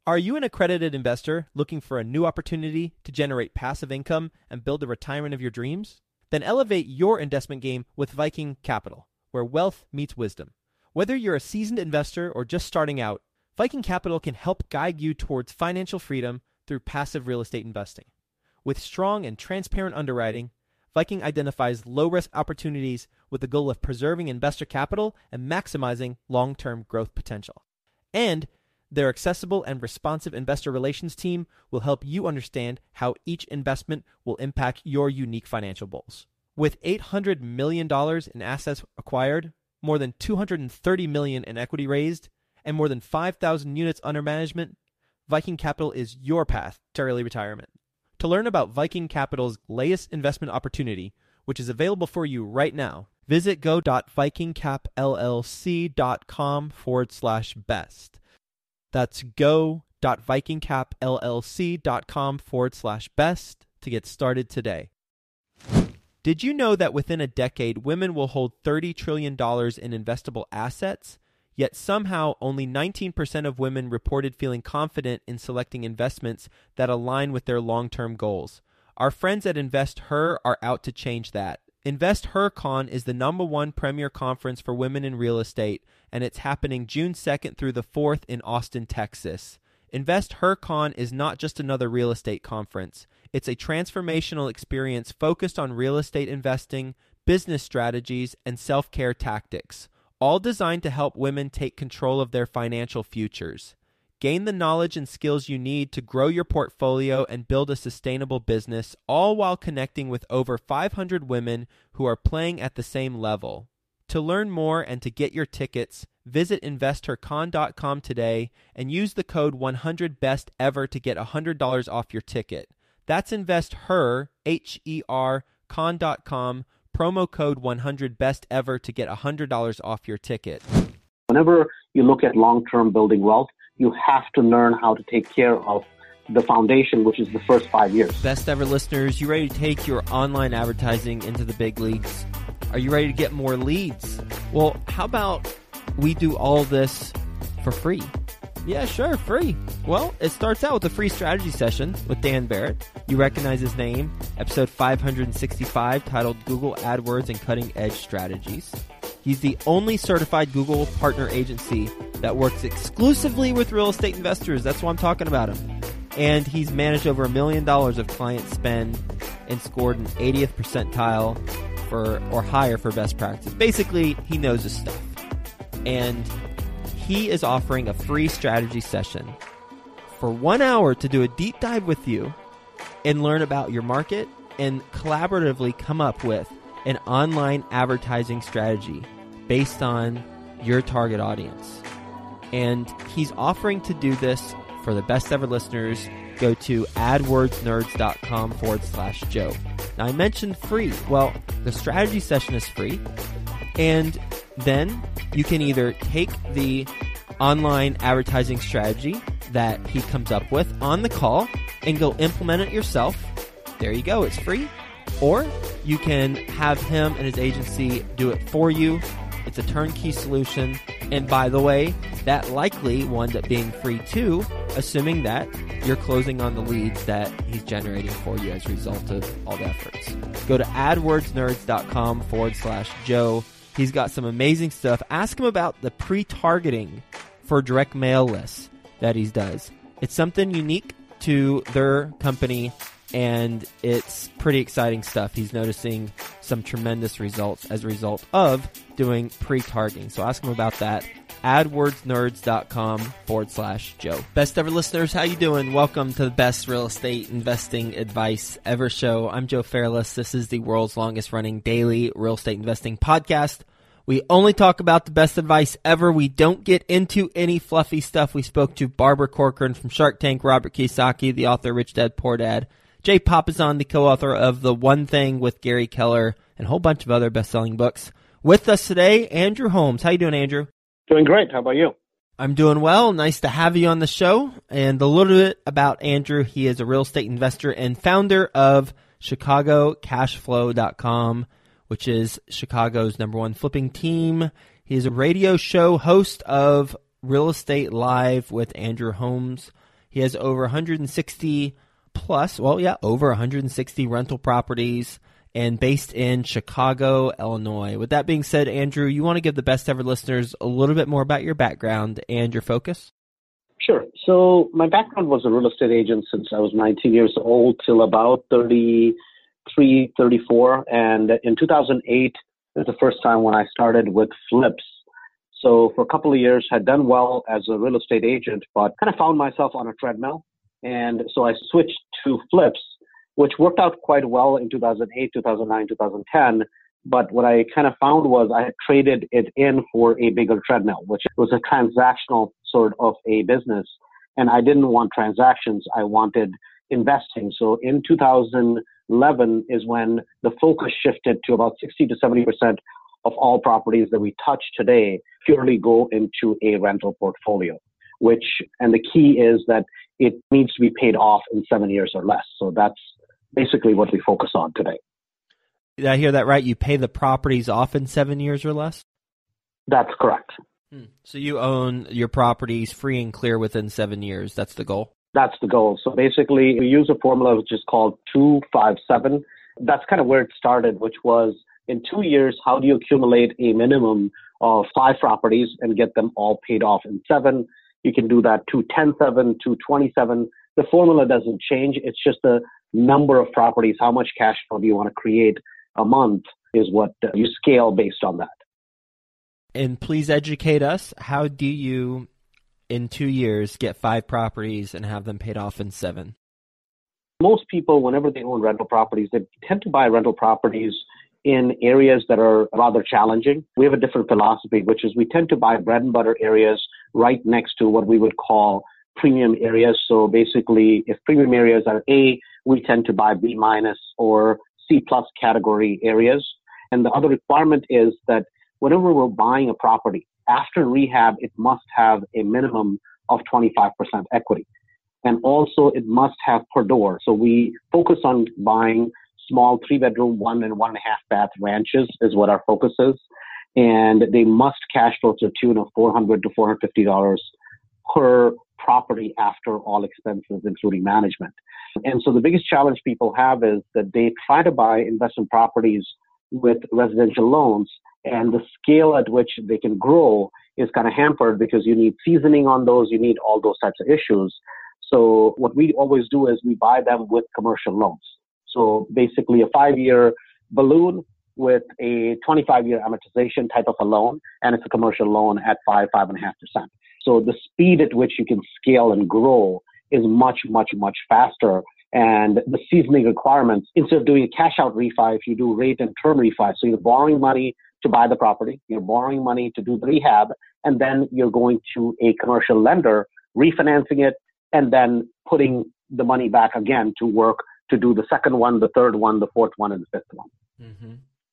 Are you an accredited investor looking for a new opportunity to generate passive income and build the retirement of your dreams? Then elevate your investment game with Viking Capital, where wealth meets wisdom. Whether you're a seasoned investor or just starting out, Viking Capital can help guide you towards financial freedom through passive real estate investing. With strong and transparent underwriting, Viking identifies low-risk opportunities with the goal of preserving investor capital and maximizing long-term growth potential. And their accessible and responsive investor relations team will help you understand how each investment will impact your unique financial goals. With $800 million in assets acquired, more than $230 million in equity raised, and more than 5,000 units under management, Viking Capital is your path to early retirement. To learn about Viking Capital's latest investment opportunity, which is available for you right now, visit go.vikingcapllc.com/best. That's go.vikingcapllc.com/best to get started today. Did you know that within a decade, women will hold $30 trillion in investable assets? Yet somehow only 19% of women reported feeling confident in selecting investments that align with their long-term goals. Our friends at InvestHer are out to change that. InvestHerCon is the #1 premier conference for women in real estate, and it's happening June 2nd through the 4th in Austin, Texas. InvestHerCon is not just another real estate conference. It's a transformational experience focused on real estate investing, business strategies, and self-care tactics, all designed to help women take control of their financial futures. Gain the knowledge and skills you need to grow your portfolio and build a sustainable business, all while connecting with over 500 women who are playing at the same level. To learn more and to get your tickets, visit InvestHerCon.com today and use the code 100BESTEVER to get $100 off your ticket. That's InvestHer, H-E-R, con.com, promo code 100BESTEVER to get $100 off your ticket. Whenever you look at long-term building wealth, you have to learn how to take care of the foundation, which is the first 5 years. Best ever listeners, you ready to take your online advertising into the big leagues? Are you ready to get more leads? Well, how about we do all this for free? Yeah, sure, free. Well, it starts out with a free strategy session with Dan Barrett. You recognize his name, episode 565, titled Google AdWords and Cutting Edge Strategies. He's the only certified Google partner agency that works exclusively with real estate investors. That's why I'm talking about him. And he's managed over $1 million of client spend and scored an 80th percentile or higher for best practice. Basically, he knows his stuff. And he is offering a free strategy session for 1 hour to do a deep dive with you and learn about your market and collaboratively come up with an online advertising strategy based on your target audience. And he's offering to do this for the best ever listeners. Go to adwordsnerds.com/Joe. Now, I mentioned free. Well, the strategy session is free. And then you can either take the online advertising strategy that he comes up with on the call and go implement it yourself. There you go. It's free. Or you can have him and his agency do it for you. It's a turnkey solution. And by the way, that likely winds up being free too, assuming that you're closing on the leads that he's generating for you as a result of all the efforts. Go to adwordsnerds.com/Joe. He's got some amazing stuff. Ask him about the pre-targeting for direct mail lists that he does. It's something unique to their company, and it's pretty exciting stuff. He's noticing some tremendous results as a result of doing pre-targeting. So ask him about that. adwordsnerds.com/Joe. Best ever listeners, how you doing? Welcome to the best real estate investing advice ever show. I'm Joe Fairless. This is the world's longest running daily real estate investing podcast. We only talk about the best advice ever. We don't get into any fluffy stuff. We spoke to Barbara Corcoran from Shark Tank, Robert Kiyosaki, the author of Rich Dad Poor Dad, Jay Papasan, the co-author of The One Thing with Gary Keller, and a whole bunch of other best-selling books. With us today, Andrew Holmes. How you doing, Andrew? Doing great. How about you? I'm doing well. Nice to have you on the show. And a little bit about Andrew. He is a real estate investor and founder of ChicagoCashFlow.com, which is Chicago's #1 flipping team. He is a radio show host of Real Estate Live with Andrew Holmes. He has over 160 plus, over 160 rental properties and based in Chicago, Illinois. With that being said, Andrew, you want to give the best ever listeners a little bit more about your background and your focus? Sure. So my background was a real estate agent since I was 19 years old till about 33, 34. And in 2008 was the first time when I started with flips. So for a couple of years, had done well as a real estate agent, but kind of found myself on a treadmill. And so I switched to flips, which worked out quite well in 2008, 2009, 2010. But what I kind of found was I had traded it in for a bigger treadmill, which was a transactional sort of a business. And I didn't want transactions. I wanted investing. So in 2011 is when the focus shifted to about 60 to 70% of all properties that we touch today purely go into a rental portfolio, and the key is that it needs to be paid off in 7 years or less. So that's basically what we focus on today. Did I hear that right? You pay the properties off in 7 years or less? That's correct. So you own your properties free and clear within 7 years. That's the goal? That's the goal. So basically, we use a formula which is called 257. That's kind of where it started, which was in 2 years, how do you accumulate a minimum of 5 properties and get them all paid off in 7? You can do that 210-7, 227. The formula doesn't change. It's just the number of properties. How much cash flow do you want to create a month is what you scale based on that. And please educate us. How do you, in 2 years, get 5 properties and have them paid off in 7? Most people, whenever they own rental properties, they tend to buy rental properties in areas that are rather challenging. We have a different philosophy, which is we tend to buy bread and butter areas right next to what we would call premium areas. So basically, if premium areas are A, we tend to buy B- or C+ category areas. And the other requirement is that whenever we're buying a property, after rehab, it must have a minimum of 25% equity. And also it must have per door. So we focus on buying small 3-bedroom, 1 and 1.5 bath ranches is what our focus is. And they must cash flow to the tune of $400 to $450 per property after all expenses, including management. And so the biggest challenge people have is that they try to buy investment properties with residential loans, and the scale at which they can grow is kind of hampered because you need seasoning on those, you need all those types of issues. So what we always do is we buy them with commercial loans. So basically a 5-year balloon with a 25-year amortization type of a loan, and it's a commercial loan at 5.5%. So the speed at which you can scale and grow is much, much, much faster. And the seasoning requirements, instead of doing a cash out refi, if you do rate and term refi, so you're borrowing money to buy the property, you're borrowing money to do the rehab, and then you're going to a commercial lender, refinancing it, and then putting the money back again to work to do the second one, the third one, the fourth one, and the fifth one. Mm-hmm.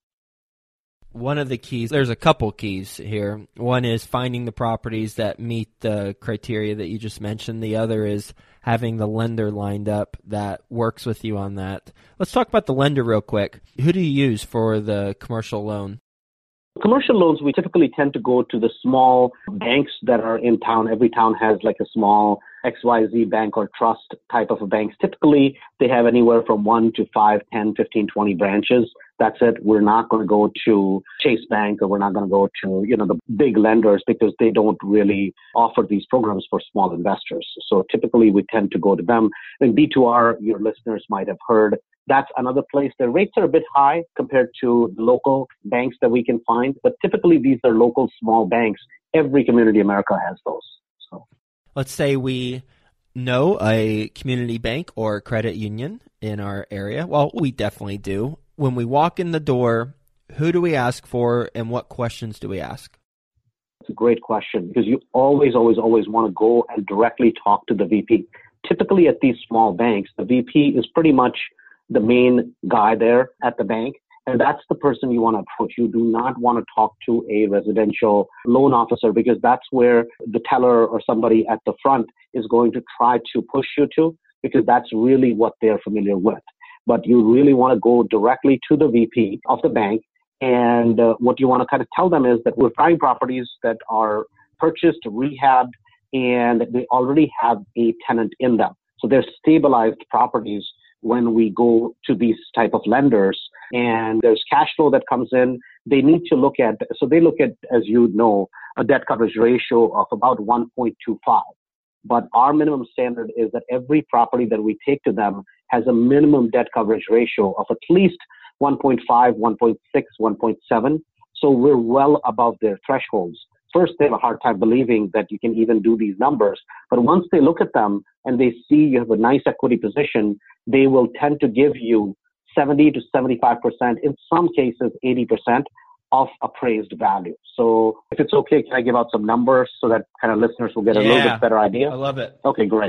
One of the keys, there's a couple keys here. One is finding the properties that meet the criteria that you just mentioned. The other is having the lender lined up that works with you on that. Let's talk about the lender real quick. Who do you use for the commercial loan? Commercial loans, we typically tend to go to the small banks that are in town. Every town has like a small XYZ bank or trust type of a banks. Typically, they have anywhere from 1 to 5, 10, 15, 20 branches. That's it. We're not going to go to Chase Bank, or we're not going to go to, the big lenders, because they don't really offer these programs for small investors. So typically we tend to go to them. And B2R, your listeners might have heard, that's another place. The rates are a bit high compared to the local banks that we can find, but typically these are local small banks. Every community in America has those. So let's say we know a community bank or credit union in our area. Well, we definitely do. When we walk in the door, who do we ask for and what questions do we ask? It's a great question, because you always want to go and directly talk to the VP. Typically at these small banks, the VP is pretty much the main guy there at the bank, and that's the person you want to approach. You do not want to talk to a residential loan officer, because that's where the teller or somebody at the front is going to try to push you to, because that's really what they're familiar with. But you really want to go directly to the VP of the bank, and what you want to kind of tell them is that we're buying properties that are purchased, rehabbed, and they already have a tenant in them. So they're stabilized properties when we go to these type of lenders, and there's cash flow that comes in. They need to look at, so they look at, as you know, a debt coverage ratio of about 1.25. But our minimum standard is that every property that we take to them has a minimum debt coverage ratio of at least 1.5, 1.6, 1.7. So we're well above their thresholds. First, they have a hard time believing that you can even do these numbers. But once they look at them and they see you have a nice equity position, they will tend to give you 70 to 75%, in some cases 80% of appraised value. So if it's okay, can I give out some numbers so that kind of listeners will get a little bit better idea? I love it. Okay, great.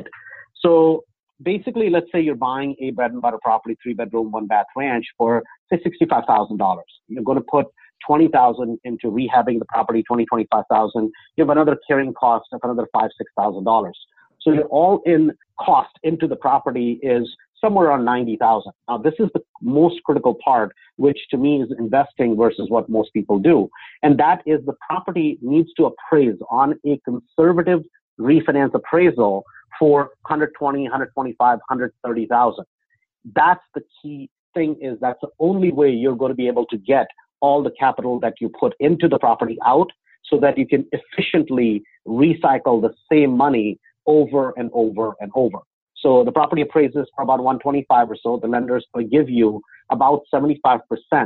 So basically, let's say you're buying a bread and butter property, 3-bedroom, 1-bath ranch for, say, $65,000. You're going to put $20,000 into rehabbing the property, $25,000. You have another carrying cost of another $5,000-$6,000. So your all-in cost into the property is somewhere around $90,000. Now, this is the most critical part, which to me is investing versus what most people do. And that is the property needs to appraise on a conservative refinance appraisal for $120,000, $125,000, $130,000. That's the key thing, is that's the only way you're going to be able to get all the capital that you put into the property out, so that you can efficiently recycle the same money over and over and over. So the property appraises for about 125 or so. The lenders will give you about 75%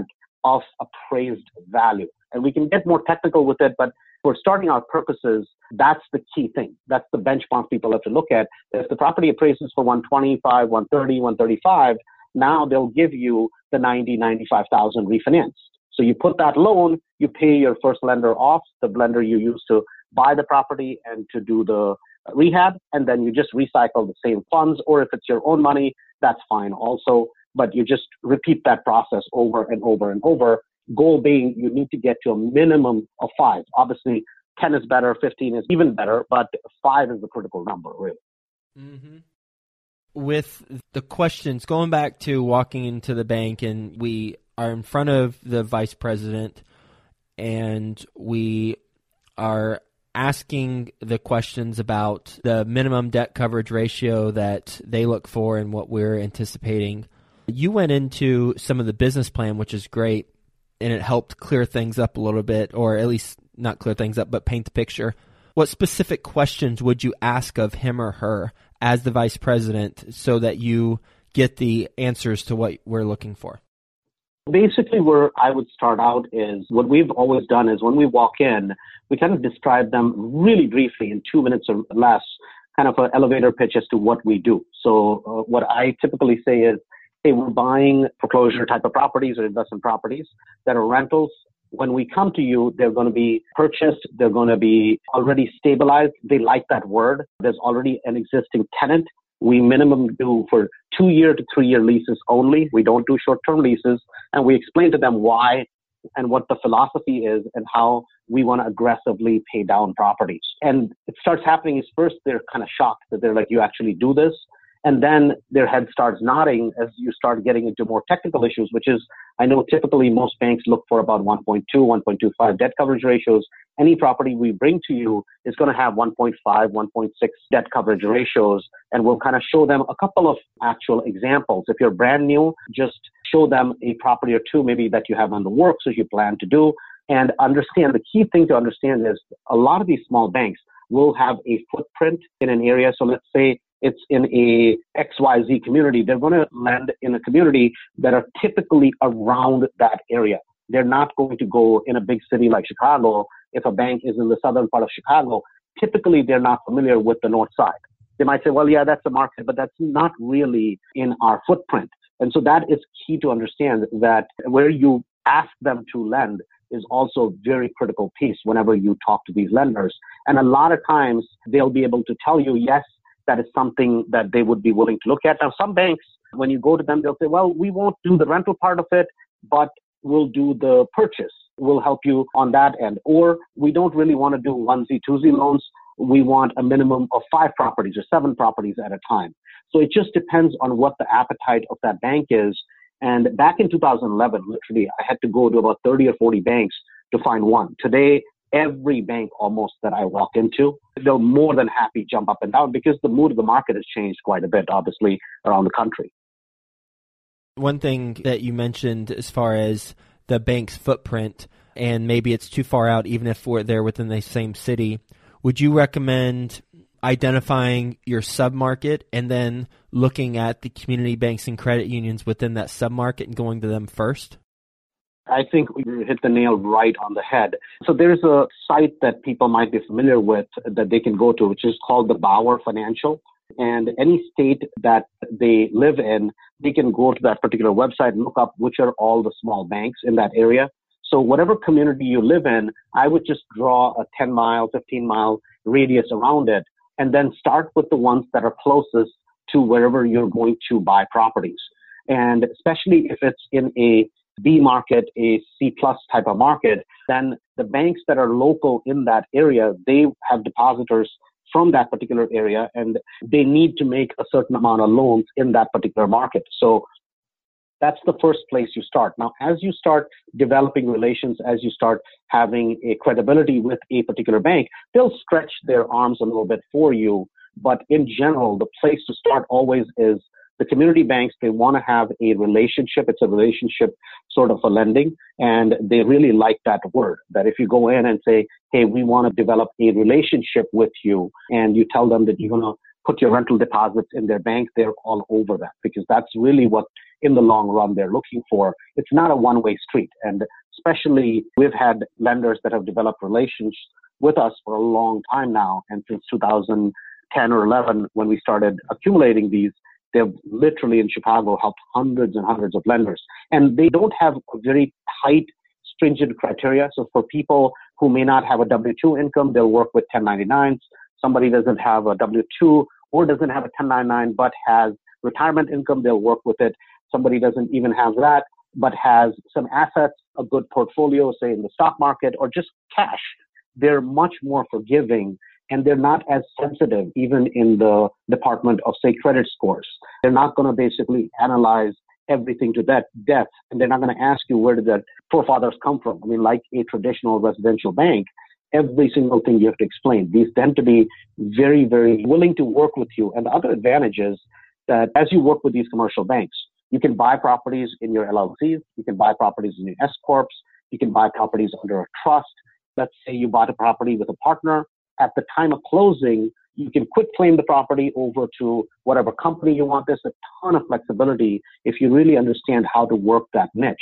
of appraised value. And we can get more technical with it, but for starting our purposes, that's the key thing. That's the benchmark people have to look at. If the property appraises for 125, 130, 135, now they'll give you the 90, 95,000 refinanced. So you put that loan, you pay your first lender off, the lender you used to buy the property and to do the rehab, and then you just recycle the same funds, or if it's your own money, that's fine also, but you just repeat that process over and over and over. Goal being, you need to get to a minimum of 5. Obviously, 10 is better, 15 is even better, but 5 is the critical number, really. Mm-hmm. With the questions, going back to walking into the bank, and we are in front of the vice president, and we are asking the questions about the minimum debt coverage ratio that they look for and what we're anticipating. You went into some of the business plan, which is great, and it helped clear things up a little bit, or at least not clear things up, but paint the picture. What specific questions would you ask of him or her as the vice president so that you get the answers to what we're looking for? Basically, where I would start out is, what we've always done is when we walk in, we kind of describe them really briefly in 2 minutes or less, kind of an elevator pitch as to what we do. So what I typically say is, hey, we're buying foreclosure type of properties or investment properties that are rentals. When we come to you, they're going to be purchased. They're going to be already stabilized. They like that word. There's already an existing tenant. We minimum do for 2-year to 3-year leases only. We don't do short-term leases. And we explain to them why and what the philosophy is and how we want to aggressively pay down properties. And it starts happening is, first, they're kind of shocked that they're like, you actually do this. And then their head starts nodding as you start getting into more technical issues, which is, I know typically most banks look for about 1.2, 1.25 debt coverage ratios. Any property we bring to you is going to have 1.5, 1.6 debt coverage ratios. And we'll kind of show them a couple of actual examples. If you're brand new, just show them a property or two maybe that you have on the works or you plan to do. And understand, the key thing to understand is a lot of these small banks will have a footprint in an area. So let's say it's in a XYZ community. They're going to lend in a community that are typically around that area. They're not going to go in a big city like Chicago. If a bank is in the southern part of Chicago, typically they're not familiar with the north side. They might say, well, yeah, that's a market, but that's not really in our footprint. And so that is key to understand, that where you ask them to lend is also a very critical piece whenever you talk to these lenders. And a lot of times they'll be able to tell you, yes, that is something that they would be willing to look at. Now, some banks, when you go to them, they'll say, well, we won't do the rental part of it, but we'll do the purchase. We'll help you on that end. Or we don't really want to do onesie, twosie loans. We want a minimum of 5 properties or 7 properties at a time. So it just depends on what the appetite of that bank is. And back in 2011, literally, I had to go to about 30 or 40 banks to find one. Today, every bank almost that I walk into, they'll more than happy jump up and down because the mood of the market has changed quite a bit, obviously, around the country. One thing that you mentioned as far as the bank's footprint, and maybe it's too far out even if they're within the same city, would you recommend identifying your submarket and then looking at the community banks and credit unions within that submarket and going to them first? I think you hit the nail right on the head. So there's a site that people might be familiar with that they can go to, which is called the Bauer Financial. And any state that they live in, they can go to that particular website and look up which are all the small banks in that area. So whatever community you live in, I would just draw a 10-mile, 15-mile radius around it, and then start with the ones that are closest to wherever you're going to buy properties. And especially if it's in a B market, a C plus type of market, then the banks that are local in that area, they have depositors from that particular area, and they need to make a certain amount of loans in that particular market. So that's the first place you start. Now, as you start developing relations, as you start having a credibility with a particular bank, they'll stretch their arms a little bit for you. But in general, the place to start always is the community banks. They want to have a relationship. It's a relationship sort of a lending. And they really like that word, that if you go in and say, hey, we want to develop a relationship with you, and you tell them that you're going to put your rental deposits in their bank, they're all over that, because that's really what in the long run they're looking for. It's not a one-way street. And especially we've had lenders that have developed relations with us for a long time now. And since 2010 or 11, when we started accumulating these, they've literally in Chicago helped hundreds and hundreds of lenders. And they don't have a very tight, stringent criteria. So for people who may not have a W-2 income, they'll work with 1099s. Somebody doesn't have a W-2 or doesn't have a 1099 but has retirement income, they'll work with it. Somebody doesn't even have that but has some assets, a good portfolio, say in the stock market, or just cash. They're much more forgiving, and they're not as sensitive even in the department of, say, credit scores. They're not going to basically analyze everything to that depth, and they're not going to ask you where did that forefathers come from. I mean, like a traditional residential bank, every single thing you have to explain. These tend to be very, very willing to work with you. And the other advantage is that as you work with these commercial banks, you can buy properties in your LLCs, you can buy properties in your S Corps, you can buy properties under a trust. Let's say you bought a property with a partner. At the time of closing, you can quit claim the property over to whatever company you want. There's a ton of flexibility if you really understand how to work that niche.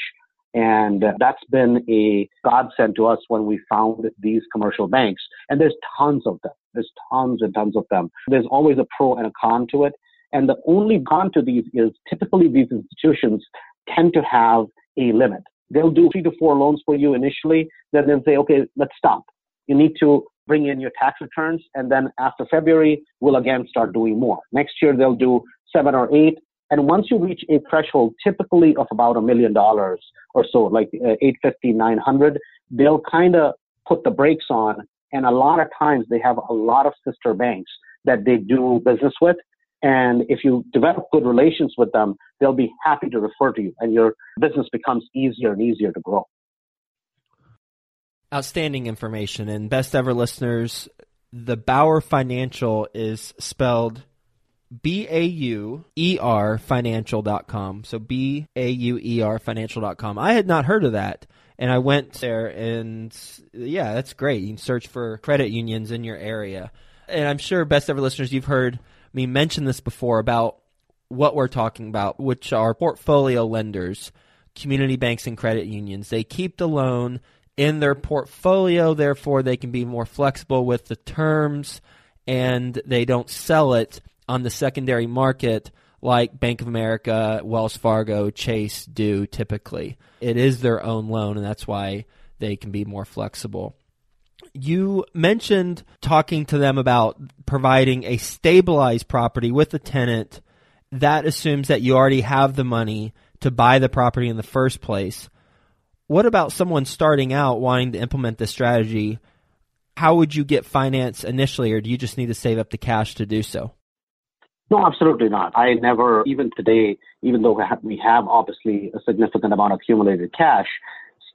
And that's been a godsend to us when we found these commercial banks. And there's tons of them. There's tons and tons of them. There's always a pro and a con to it. And the only con to these is typically these institutions tend to have a limit. They'll do 3 to 4 loans for you initially. Then they'll say, okay, let's stop. You need to bring in your tax returns. And then after February, we'll again start doing more. Next year, they'll do 7 or 8. And once you reach a threshold, typically of about $1 million or so, like 850, 900, they'll kind of put the brakes on. And a lot of times they have a lot of sister banks that they do business with. And if you develop good relations with them, they'll be happy to refer to you, and your business becomes easier and easier to grow. Outstanding information. And best ever listeners, the Bauer Financial is spelled BAUER financial.com. So BAUER financial.com. I had not heard of that. And I went there, and yeah, that's great. You can search for credit unions in your area. And I'm sure best ever listeners, you've heard me mention this before about what we're talking about, which are portfolio lenders, community banks and credit unions. They keep the loan in their portfolio, therefore they can be more flexible with the terms, and they don't sell it on the secondary market like Bank of America, Wells Fargo, Chase do typically. It is their own loan, and that's why they can be more flexible. You mentioned talking to them about providing a stabilized property with a tenant. That assumes that you already have the money to buy the property in the first place. What about someone starting out wanting to implement this strategy? How would you get finance initially, or do you just need to save up the cash to do so? No, absolutely not. I never, even today, even though we have obviously a significant amount of accumulated cash,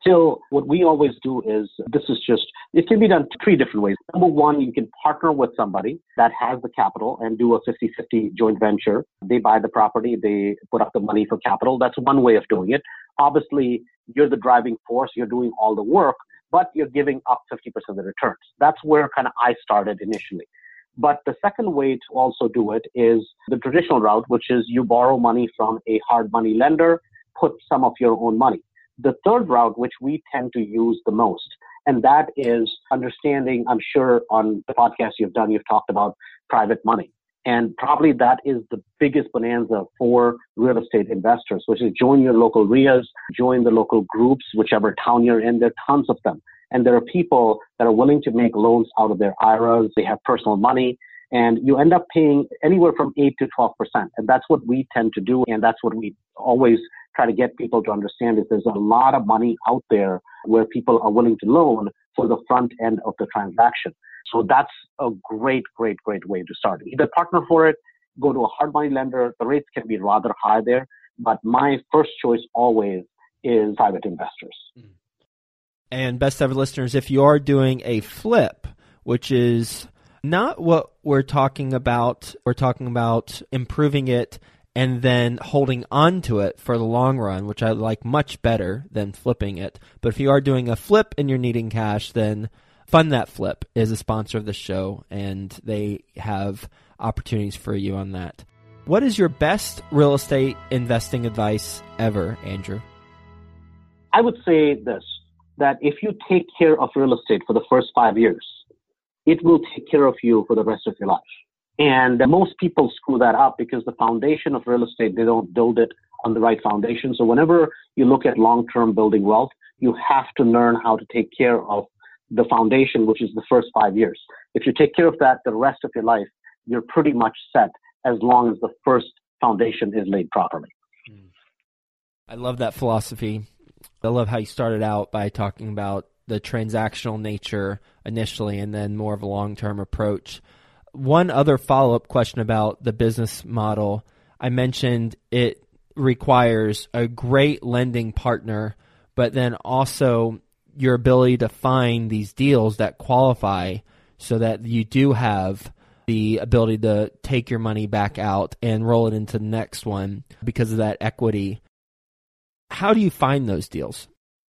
still, what we always do is, it can be done three different ways. Number one, you can partner with somebody that has the capital and do a 50-50 joint venture. They buy the property, they put up the money for capital. That's one way of doing it. Obviously, you're the driving force, you're doing all the work, but you're giving up 50% of the returns. That's where kind of I started initially. But the second way to also do it is the traditional route, which is you borrow money from a hard money lender, put some of your own money. The third route, which we tend to use the most, and that is understanding, I'm sure on the podcast you've done, you've talked about private money. And probably that is the biggest bonanza for real estate investors, which is join your local RIAs, join the local groups, whichever town you're in. There are tons of them. And there are people that are willing to make loans out of their IRAs. They have personal money. And you end up paying anywhere from 8 to 12%. And that's what we tend to do. And that's what we always try to get people to understand is there's a lot of money out there where people are willing to loan for the front end of the transaction. So that's a great, great, great way to start. Either partner for it, go to a hard money lender. The rates can be rather high there. But my first choice always is private investors. And best ever listeners, if you are doing a flip, which is not what we're talking about improving it and then holding on to it for the long run, which I like much better than flipping it. But if you are doing a flip and you're needing cash, then Fund That Flip is a sponsor of the show, and they have opportunities for you on that. What is your best real estate investing advice ever, Andrew? I would say this, that if you take care of real estate for the first 5 years, it will take care of you for the rest of your life. And most people screw that up because the foundation of real estate, they don't build it on the right foundation. So whenever you look at long-term building wealth, you have to learn how to take care of the foundation, which is the first 5 years. If you take care of that, the rest of your life, you're pretty much set as long as the first foundation is laid properly. I love that philosophy. I love how you started out by talking about the transactional nature initially and then more of a long-term approach. One other follow-up question about the business model. I mentioned it requires a great lending partner, but then also your ability to find these deals that qualify so that you do have the ability to take your money back out and roll it into the next one because of that equity. How do you find those deals?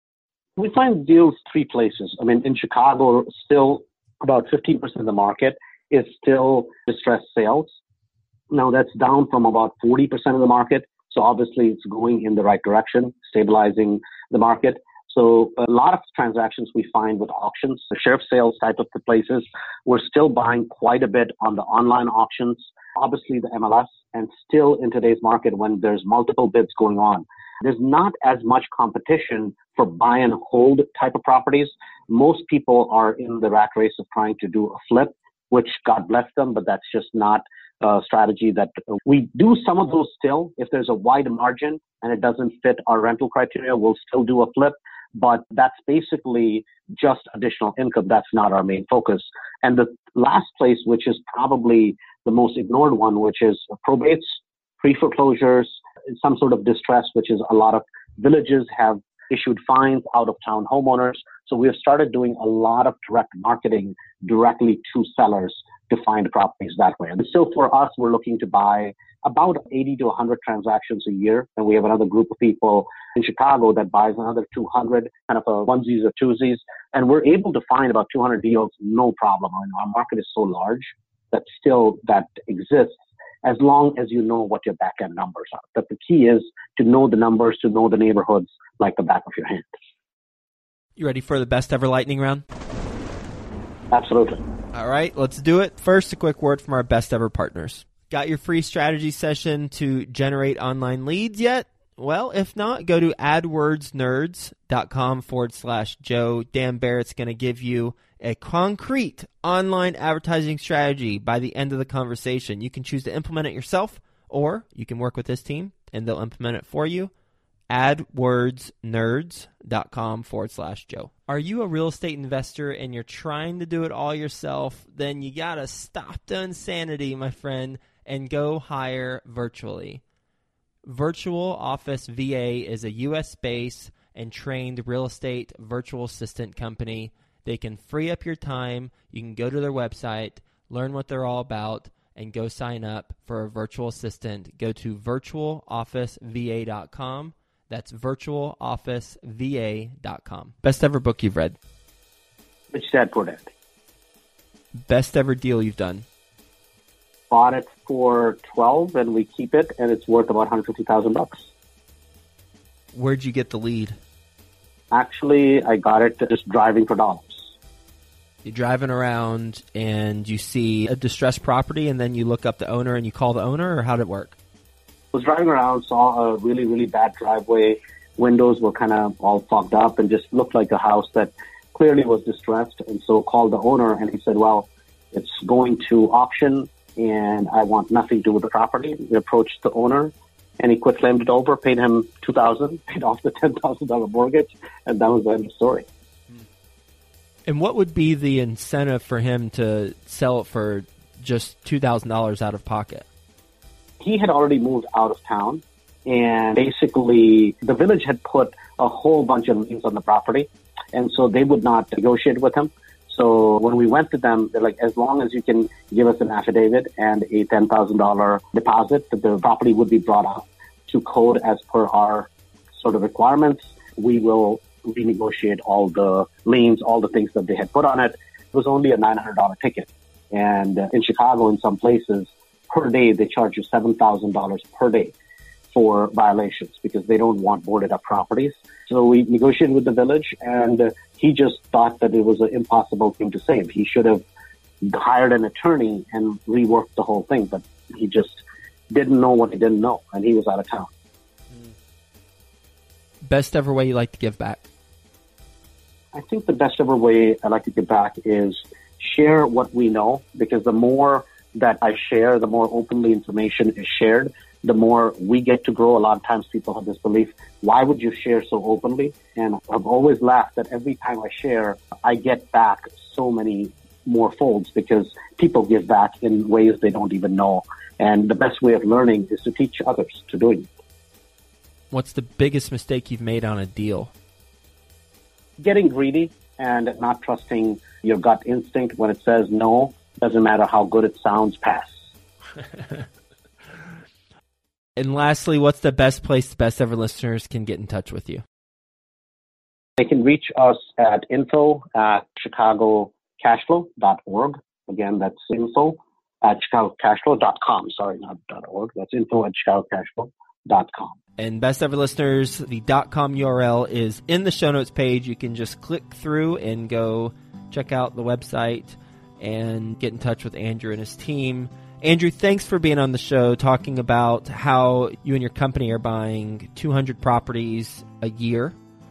We find deals three places. I mean, in Chicago, still about 15% of the market is still distressed sales. Now that's down from about 40% of the market. So obviously it's going in the right direction, stabilizing the market. So a lot of transactions we find with auctions, the sheriff sales type of the places, we're still buying quite a bit on the online auctions, obviously the MLS, and still in today's market when there's multiple bids going on. There's not as much competition for buy and hold type of properties. Most people are in the rat race of trying to do a flip, which God bless them, but that's just not a strategy that we do. Some of those still, if there's a wide margin and it doesn't fit our rental criteria, we'll still do a flip. But that's basically just additional income. That's not our main focus. And the last place, which is probably the most ignored one, which is probates, pre-foreclosures, some sort of distress, which is a lot of villages have issued fines out of town homeowners. So we have started doing a lot of direct marketing directly to sellers to find properties that way. And so for us, we're looking to buy about 80 to 100 transactions a year. And we have another group of people in Chicago that buys another 200, kind of a onesies or twosies. And we're able to find about 200 deals, no problem. I mean, our market is so large that still that exists as long as you know what your back end numbers are. But the key is to know the numbers, to know the neighborhoods like the back of your hand. You ready for the best ever lightning round? Absolutely. All right, let's do it. First, a quick word from our best ever partners. Got your free strategy session to generate online leads yet? Well, if not, go to adwordsnerds.com/Joe. Dan Barrett's going to give you a concrete online advertising strategy by the end of the conversation. You can choose to implement it yourself, or you can work with this team and they'll implement it for you. adwordsnerds.com/Joe. Are you a real estate investor and you're trying to do it all yourself? Then you got to stop the insanity, my friend, and go hire virtually. Virtual Office VA is a U.S.-based and trained real estate virtual assistant company. They can free up your time. You can go to their website, learn what they're all about, and go sign up for a virtual assistant. Go to virtualofficeva.com. That's virtualofficeva.com. Best ever book you've read? Rich Dad Poor Dad. Best ever deal you've done? Bought it for $12 and we keep it, and it's worth about $150,000. Where'd you get the lead? Actually, I got it just driving for dollars. You're driving around and you see a distressed property, and then you look up the owner and you call the owner, or how did it work? I was driving around, saw a really, really bad driveway. Windows were kind of all fogged up and just looked like a house that clearly was distressed. And so called the owner, and he said, well, it's going to auction and I want nothing to do with the property. We approached the owner, and he quit claimed it over, paid him $2,000, paid off the $10,000 mortgage, and that was the end of the story. And what would be the incentive for him to sell it for just $2,000 out of pocket? He had already moved out of town, and basically the village had put a whole bunch of liens on the property, and so they would not negotiate with him. So when we went to them, they're like, as long as you can give us an affidavit and a $10,000 deposit, that the property would be brought up to code as per our sort of requirements, we will renegotiate all the liens, all the things that they had put on it. It was only a $900 ticket. And in Chicago, in some places, per day, they charge you $7,000 per day for violations because they don't want boarded up properties. So we negotiated with the village, and he just thought that it was an impossible thing to save. He should have hired an attorney and reworked the whole thing, but he just didn't know what he didn't know, and he was out of town. Best ever way you like to give back? I think the best ever way I like to give back is share what we know, because the more that I share, the more openly information is shared, the more we get to grow. A lot of times people have this belief, why would you share so openly? And I've always laughed that every time I share, I get back so many more folds because people give back in ways they don't even know. And the best way of learning is to teach others to doing it. What's the biggest mistake you've made on a deal? Getting greedy and not trusting your gut instinct when it says no. Doesn't matter how good it sounds, pass. And lastly, what's the best place the Best Ever listeners can get in touch with you? They can reach us at info@chicagocashflow.org. Again, that's info@chicagocashflow.com. Sorry, not .org. That's info@chicagocashflow.com. And Best Ever listeners, the .com URL is in the show notes page. You can just click through and go check out the website and get in touch with Andrew and his team. Andrew, thanks for being on the show, talking about how you and your company are buying 200 properties a year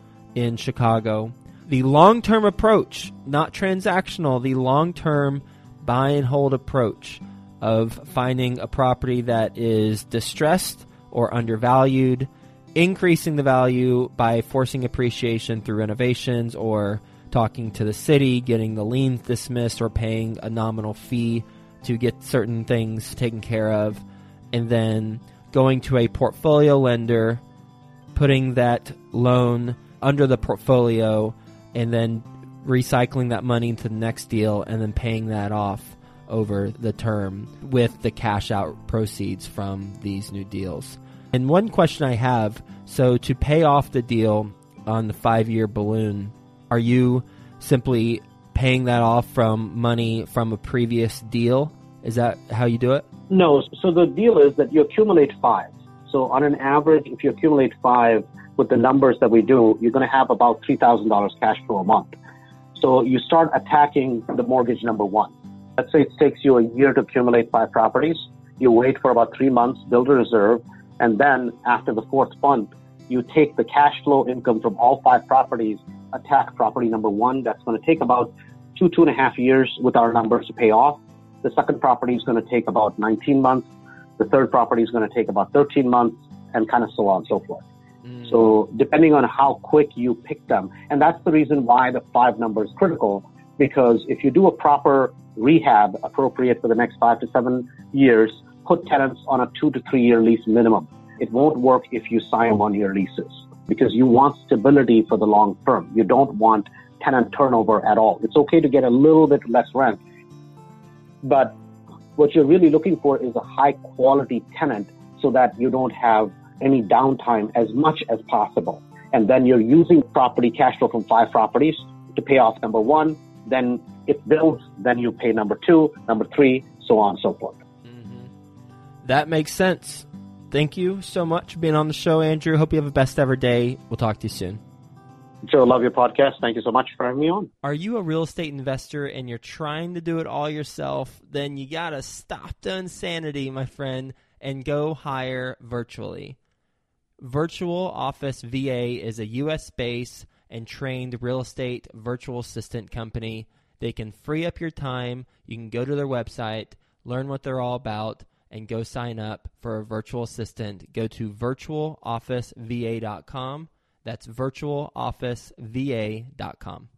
in Chicago. The long-term approach, not transactional, the long-term buy and hold approach of finding a property that is distressed or undervalued, increasing the value by forcing appreciation through renovations or talking to the city, getting the liens dismissed, or paying a nominal fee to get certain things taken care of, and then going to a portfolio lender, putting that loan under the portfolio, and then recycling that money into the next deal, and then paying that off over the term with the cash out proceeds from these new deals. And one question I have, so to pay off the deal on the 5-year balloon, are you simply paying that off from money from a previous deal? Is that how you do it? No. So the deal is that you accumulate 5. So on an average, if you accumulate 5 with the numbers that we do, you're going to have about $3,000 cash flow a month. So you start attacking the mortgage number 1. Let's say it takes you a year to accumulate 5 properties. You wait for about 3 months, build a reserve, and then after the 4th month, you take the cash flow income from all 5 properties, attack property number 1. That's going to take about 2.5 years with our numbers to pay off. The second property is going to take about 19 months. The third property is going to take about 13 months, and kind of so on and so forth. So depending on how quick you pick them, and that's the reason why the 5 number is critical, because if you do a proper rehab appropriate for the next 5 to 7 years, put tenants on a 2 to 3 year lease minimum. It won't work if you sign 1-year leases. because you want stability for the long term. You don't want tenant turnover at all. It's okay to get a little bit less rent, but what you're really looking for is a high quality tenant so that you don't have any downtime as much as possible. And then you're using property cash flow from 5 properties to pay off number 1. Then it builds, then you pay number 2, number 3, so on and so forth. Mm-hmm. That makes sense. Thank you so much for being on the show, Andrew. Hope you have a best ever day. We'll talk to you soon. Joe, love your podcast. Thank you so much for having me on. Are you a real estate investor and you're trying to do it all yourself? Then you got to stop the insanity, my friend, and go hire virtually. Virtual Office VA is a U.S.-based and trained real estate virtual assistant company. They can free up your time. You can go to their website, learn what they're all about, and go sign up for a virtual assistant. Go to virtualofficeva.com. That's virtualofficeva.com.